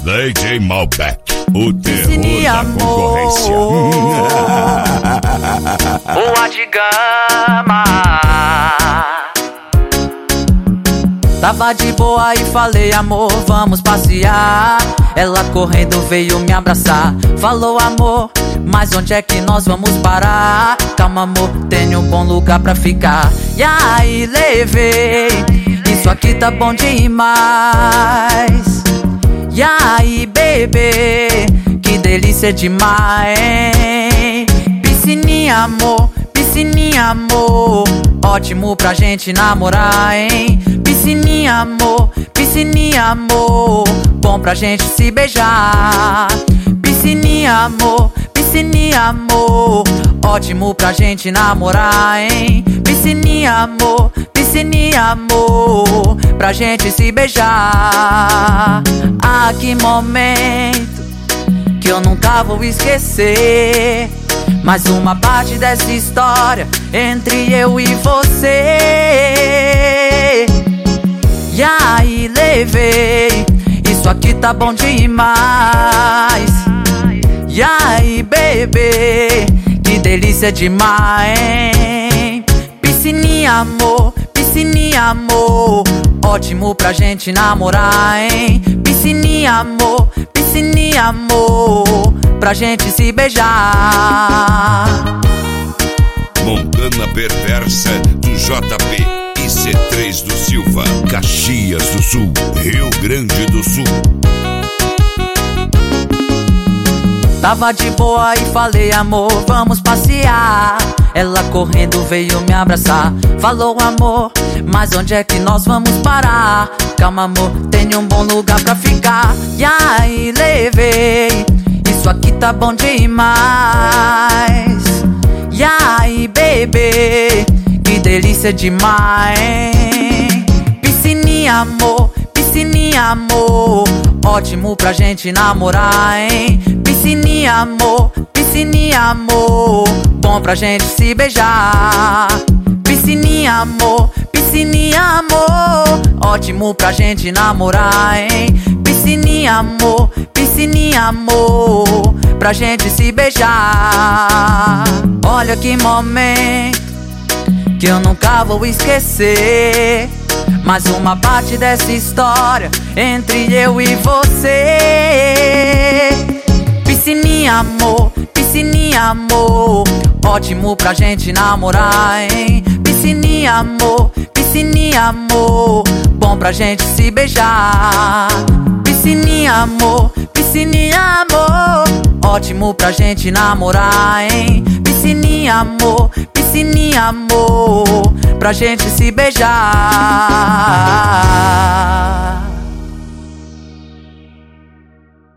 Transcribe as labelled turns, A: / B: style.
A: DJ Malbec, o terror da concorrência.
B: Boa de gama. Tava de boa e falei, amor, vamos passear. Ela correndo veio me abraçar. Falou, amor, mas onde é que nós vamos parar? Calma, amor, tenho um bom lugar pra ficar. E aí levei, isso aqui tá bom demais. E aí, bebê, que delícia demais, hein? Piscininha, amor, piscininha, amor, ótimo pra gente namorar, hein? Piscininha, amor, piscininha, amor, bom pra gente se beijar. Piscininha, amor, piscininha, amor, ótimo pra gente namorar, hein? Piscininha, amor, piscininha, amor, pra gente se beijar. Ah, que momento que eu nunca vou esquecer. Mais uma parte dessa história entre eu e você. E aí levei, isso aqui tá bom demais. E aí, bebê, que delícia demais, hein? Piscininha, amor, piscininha, amor, ótimo pra gente namorar, hein? Piscininha, amor, piscininha, amor, pra gente se beijar.
A: Montana Perversa do JP e C3 do Silva, Caxias do Sul, Rio Grande do Sul.
B: Tava de boa e falei, amor, vamos passear. Ela correndo veio me abraçar. Falou, amor, mas onde é que nós vamos parar? Calma, amor, tenho um bom lugar pra ficar. E aí levei, isso aqui tá bom demais. E aí, bebê, que delícia demais, hein? Piscininha, amor, piscininha, amor, ótimo pra gente namorar, hein? Piscininha, amor, piscininha, amor, bom pra gente se beijar. Piscininha, amor, piscininha, amor, ótimo pra gente namorar, hein? Piscininha, amor, piscininha, amor, pra gente se beijar. Olha que momento que eu nunca vou esquecer. Mais uma parte dessa história entre eu e você. Piscininha, amor, piscininha, amor, ótimo pra gente namorar, hein? Piscininha, amor, piscininha, amor, bom pra gente se beijar. Piscininha, amor, piscininha, amor, ótimo pra gente namorar, hein? Piscininha, amor, piscininha, amor, pra gente se beijar.